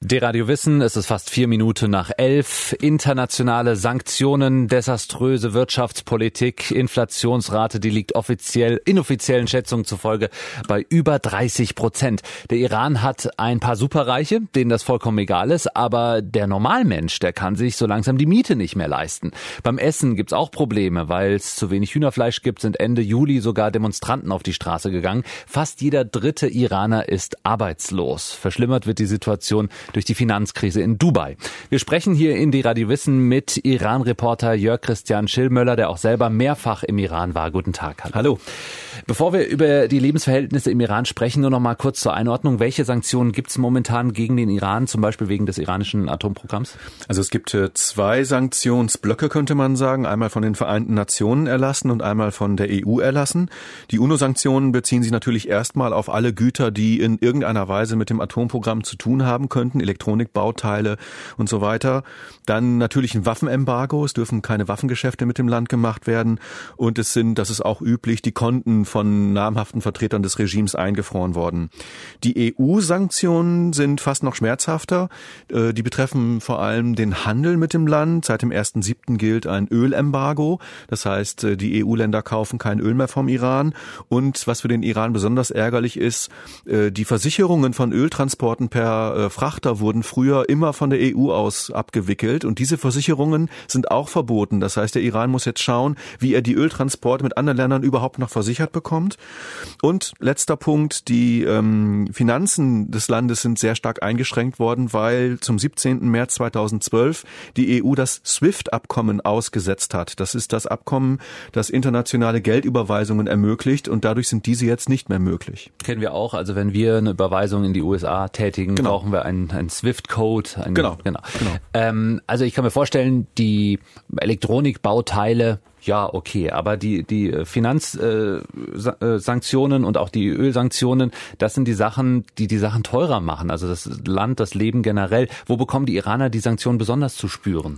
D-Radio Wissen, es ist fast 4 Minuten nach 11. Internationale Sanktionen, desaströse Wirtschaftspolitik, Inflationsrate, die liegt inoffiziellen Schätzungen zufolge bei über 30%. Der Iran hat ein paar Superreiche, denen das vollkommen egal ist, aber der Normalmensch, der kann sich so langsam die Miete nicht mehr leisten. Beim Essen gibt's auch Probleme, weil es zu wenig Hühnerfleisch gibt, sind Ende Juli sogar Demonstranten auf die Straße gegangen. Fast jeder dritte Iraner ist arbeitslos. Verschlimmert wird die Situation durch die Finanzkrise in Dubai. Wir sprechen hier in D-Radio Wissen mit Iran-Reporter Jörg Christian Schillmöller, der auch selber mehrfach im Iran war. Guten Tag. Hallo. Bevor wir über die Lebensverhältnisse im Iran sprechen, nur noch mal kurz zur Einordnung. Welche Sanktionen gibt es momentan gegen den Iran, zum Beispiel wegen des iranischen Atomprogramms? Also es gibt 2 Sanktionsblöcke, könnte man sagen. Einmal von den Vereinten Nationen erlassen und einmal von der EU erlassen. Die UNO-Sanktionen beziehen sich natürlich erstmal auf alle Güter, die in irgendeiner Weise mit dem Atomprogramm zu tun haben könnten, Elektronikbauteile und so weiter. Dann natürlich ein Waffenembargo. Es dürfen keine Waffengeschäfte mit dem Land gemacht werden. Und das ist auch üblich, die Konten von namhaften Vertretern des Regimes eingefroren worden. Die EU-Sanktionen sind fast noch schmerzhafter. Die betreffen vor allem den Handel mit dem Land. Seit dem 1.7. gilt ein Ölembargo. Das heißt, die EU-Länder kaufen kein Öl mehr vom Iran. Und was für den Iran besonders ärgerlich ist, die Versicherungen von Öltransporten per Frachter wurden früher immer von der EU aus abgewickelt. Und diese Versicherungen sind auch verboten. Das heißt, der Iran muss jetzt schauen, wie er die Öltransporte mit anderen Ländern überhaupt noch versichert bekommt. Und letzter Punkt, die Finanzen des Landes sind sehr stark eingeschränkt worden, weil zum 17. März 2012 die EU das SWIFT-Abkommen ausgesetzt hat. Das ist das Abkommen, das internationale Geldüberweisungen ermöglicht und dadurch sind diese jetzt nicht mehr möglich. Kennen wir auch, also wenn wir eine Überweisung in die USA tätigen, brauchen wir einen SWIFT-Code. Genau. Also ich kann mir vorstellen, die Elektronikbauteile, ja, okay, aber die Finanzsanktionen und auch die Ölsanktionen, das sind die Sachen, die Sachen teurer machen. Also das Land, das Leben generell. Wo bekommen die Iraner die Sanktionen besonders zu spüren?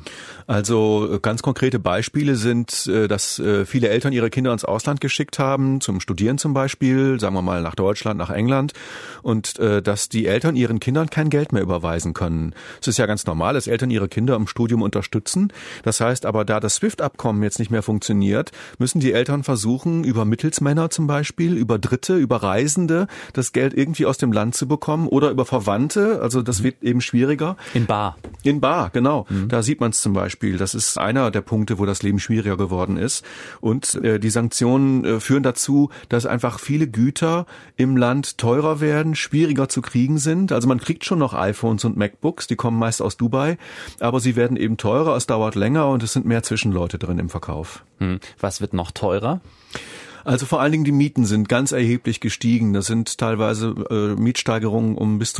Also ganz konkrete Beispiele sind, dass viele Eltern ihre Kinder ins Ausland geschickt haben, zum Studieren zum Beispiel, sagen wir mal nach Deutschland, nach England, und dass die Eltern ihren Kindern kein Geld mehr überweisen können. Es ist ja ganz normal, dass Eltern ihre Kinder im Studium unterstützen. Das heißt aber, da das SWIFT-Abkommen jetzt nicht mehr funktioniert, müssen die Eltern versuchen, über Mittelsmänner zum Beispiel, über Dritte, über Reisende, das Geld irgendwie aus dem Land zu bekommen oder über Verwandte, also das wird eben schwieriger. In bar, genau. Da sieht man es zum Beispiel. Das ist einer der Punkte, wo das Leben schwieriger geworden ist. Und die Sanktionen führen dazu, dass einfach viele Güter im Land teurer werden, schwieriger zu kriegen sind. Also man kriegt schon noch iPhones und MacBooks, die kommen meist aus Dubai, aber sie werden eben teurer, es dauert länger und es sind mehr Zwischenleute drin im Verkauf. Was wird noch teurer? Also vor allen Dingen die Mieten sind ganz erheblich gestiegen. Das sind teilweise Mietsteigerungen um bis zu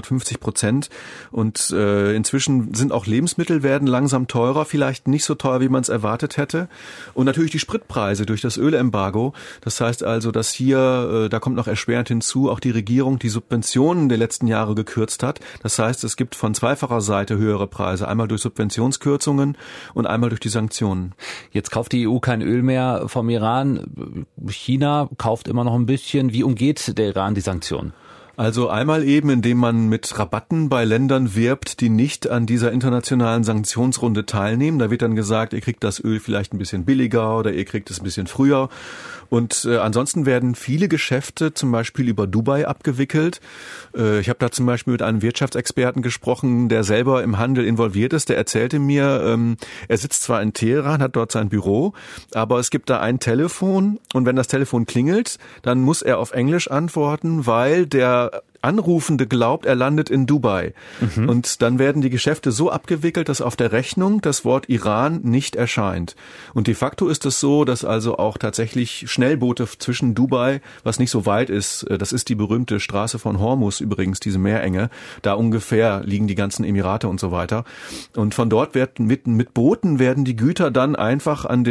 150%. Und inzwischen sind auch Lebensmittel werden langsam teurer, vielleicht nicht so teuer, wie man es erwartet hätte. Und natürlich die Spritpreise durch das Ölembargo. Das heißt also, dass hier, da kommt noch erschwerend hinzu, auch die Regierung die Subventionen der letzten Jahre gekürzt hat. Das heißt, es gibt von zweifacher Seite höhere Preise. Einmal durch Subventionskürzungen und einmal durch die Sanktionen. Jetzt kauft die EU kein Öl mehr vom Iran. China kauft immer noch ein bisschen. Wie umgeht der Iran die Sanktionen? Also einmal eben, indem man mit Rabatten bei Ländern wirbt, die nicht an dieser internationalen Sanktionsrunde teilnehmen. Da wird dann gesagt, ihr kriegt das Öl vielleicht ein bisschen billiger oder ihr kriegt es ein bisschen früher. Und ansonsten werden viele Geschäfte zum Beispiel über Dubai abgewickelt. Ich habe da zum Beispiel mit einem Wirtschaftsexperten gesprochen, der selber im Handel involviert ist. Der erzählte mir, er sitzt zwar in Teheran, hat dort sein Büro, aber es gibt da ein Telefon und wenn das Telefon klingelt, dann muss er auf Englisch antworten, weil der Anrufende glaubt, er landet in Dubai. Und dann werden die Geschäfte so abgewickelt, dass auf der Rechnung das Wort Iran nicht erscheint. Und de facto ist es so, dass also auch tatsächlich Schnellboote zwischen Dubai, was nicht so weit ist, das ist die berühmte Straße von Hormuz übrigens, diese Meerenge, da ungefähr liegen die ganzen Emirate und so weiter. Und von dort werden mit Booten werden die Güter dann einfach an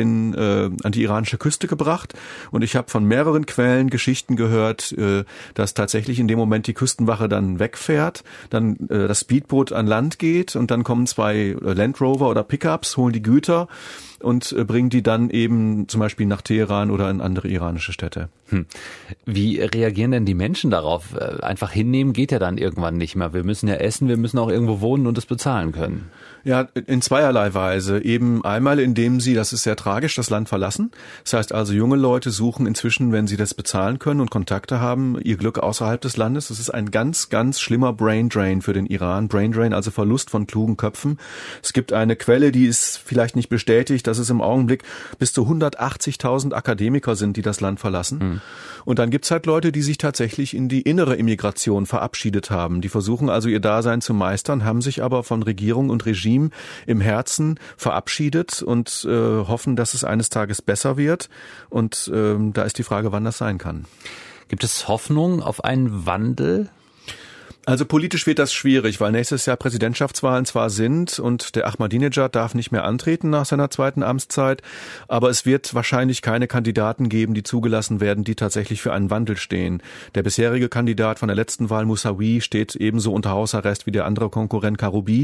die iranische Küste gebracht. Und ich habe von mehreren Quellen Geschichten gehört, dass tatsächlich in dem Moment die Küstenwache dann wegfährt, dann das Speedboot an Land geht und dann kommen 2 Land Rover oder Pickups, holen die Güter und bringen die dann eben zum Beispiel nach Teheran oder in andere iranische Städte. Wie reagieren denn die Menschen darauf? Einfach hinnehmen geht ja dann irgendwann nicht mehr. Wir müssen ja essen, wir müssen auch irgendwo wohnen und es bezahlen können. Ja, in zweierlei Weise. Eben einmal, indem sie, das ist sehr tragisch, das Land verlassen. Das heißt also, junge Leute suchen inzwischen, wenn sie das bezahlen können und Kontakte haben, ihr Glück außerhalb des Landes. Das ist ein ganz, ganz schlimmer Brain Drain für den Iran. Brain Drain, also Verlust von klugen Köpfen. Es gibt eine Quelle, die ist vielleicht nicht bestätigt, dass es im Augenblick bis zu 180.000 Akademiker sind, die das Land verlassen. Und dann gibt's halt Leute, die sich tatsächlich in die innere Immigration verabschiedet haben. Die versuchen also ihr Dasein zu meistern, haben sich aber von Regierung und Regime im Herzen verabschiedet und hoffen, dass es eines Tages besser wird. Und da ist die Frage, wann das sein kann. Gibt es Hoffnung auf einen Wandel? Also politisch wird das schwierig, weil nächstes Jahr Präsidentschaftswahlen zwar sind und der Ahmadinejad darf nicht mehr antreten nach seiner zweiten Amtszeit, aber es wird wahrscheinlich keine Kandidaten geben, die zugelassen werden, die tatsächlich für einen Wandel stehen. Der bisherige Kandidat von der letzten Wahl, Moussaoui, steht ebenso unter Hausarrest wie der andere Konkurrent Karoubi.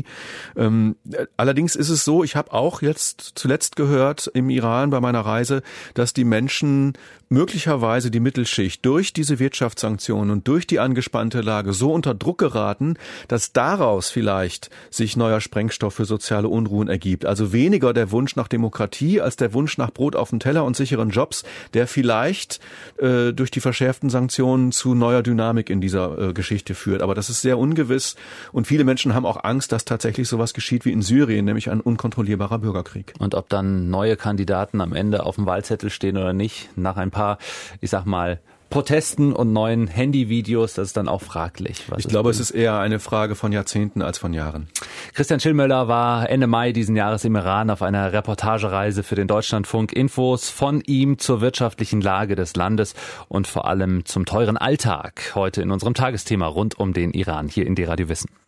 Allerdings ist es so, ich habe auch jetzt zuletzt gehört im Iran bei meiner Reise, dass die Menschen möglicherweise die Mittelschicht durch diese Wirtschaftssanktionen und durch die angespannte Lage so unter Druck geraten, dass daraus vielleicht sich neuer Sprengstoff für soziale Unruhen ergibt. Also weniger der Wunsch nach Demokratie als der Wunsch nach Brot auf dem Teller und sicheren Jobs, der vielleicht durch die verschärften Sanktionen zu neuer Dynamik in dieser Geschichte führt. Aber das ist sehr ungewiss und viele Menschen haben auch Angst, dass tatsächlich sowas geschieht wie in Syrien, nämlich ein unkontrollierbarer Bürgerkrieg. Und ob dann neue Kandidaten am Ende auf dem Wahlzettel stehen oder nicht, nach ein paar, ich sag mal, Protesten und neuen Handyvideos, das ist dann auch fraglich. Ich glaube, es ist eher eine Frage von Jahrzehnten als von Jahren. Christian Schillmöller war Ende Mai diesen Jahres im Iran auf einer Reportagereise für den Deutschlandfunk. Infos von ihm zur wirtschaftlichen Lage des Landes und vor allem zum teuren Alltag. Heute in unserem Tagesthema rund um den Iran hier in D-Radio Wissen.